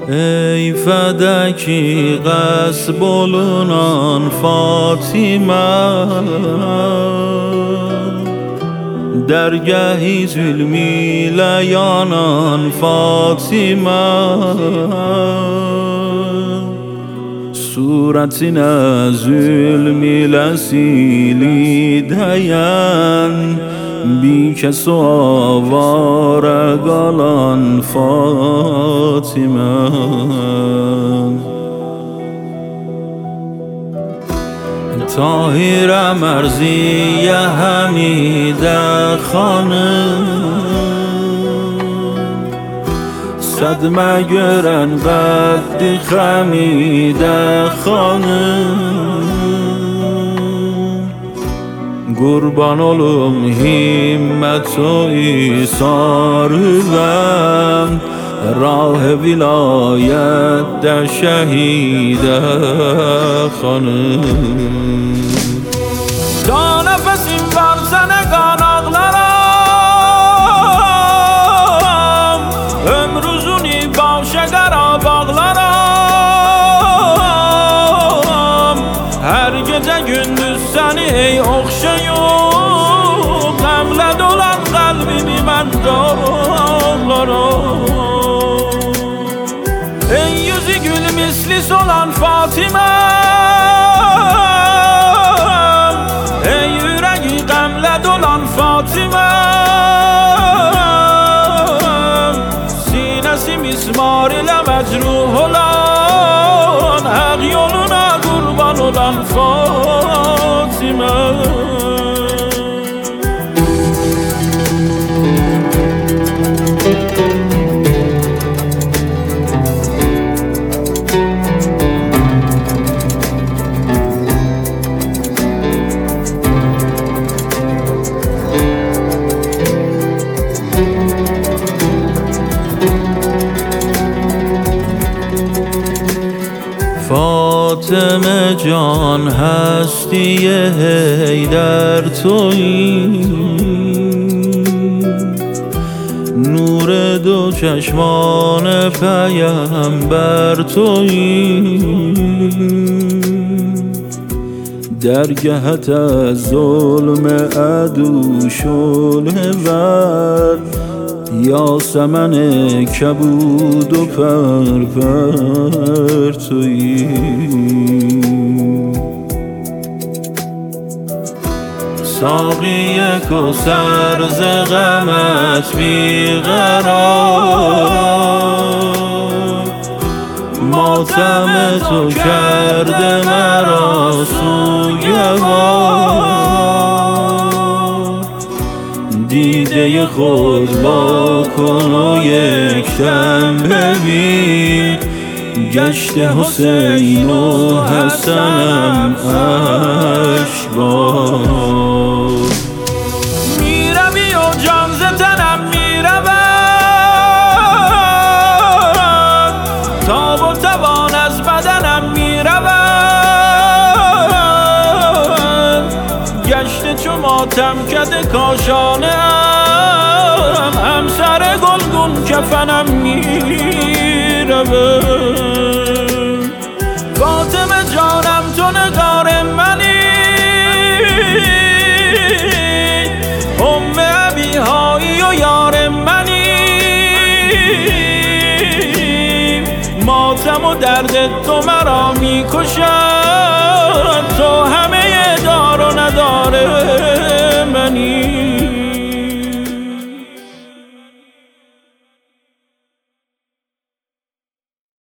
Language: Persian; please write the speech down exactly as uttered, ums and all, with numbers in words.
ای فدکی قصب olunan فاطمه درگهی ظلمی لیانان فاطمه صورتنا ظلمی لسیلی دیان بی کس و آواره قالان فاطمه طاهر مرزی حمیده خانم صدمه görən قدی خمیده خانم قربان olum himmet و ایثارم راه ولایت در شهیده خانم تا نفسیم بر زنگان ağlarım ömrüzünü başegara bağlarım her gece gündüz seni ey okşayıp gamle dolan kalbimi ben dağlarım ey yüzü gül misli solan Fatime ey yüreği gamle dolan Fatime sinesi mismar ile mecruh olan hak yoluna kurban olan Fatime فاطمه جان هستی حیدر تویی نور دو چشمان پیامبر تویی درگهت از ظلم عدو شعله ور یاسمن کبود و پرپر تویی ساقی کوثر ز غمت بیقرار ماتم تو کرده مرا سوگوار دیده خود با کن و یک دم ببین گشت حسین و حسنم اشبار میروی و جان ز تنم میرود تاب و توان از بدنم میرود گشت چو ماتم کده کاشانه ام همسر گلگون کفنم میرود فاطمه جانم تو نگار منی ام ابیهایی و یار منی ماتم و درد تو مرا میکشد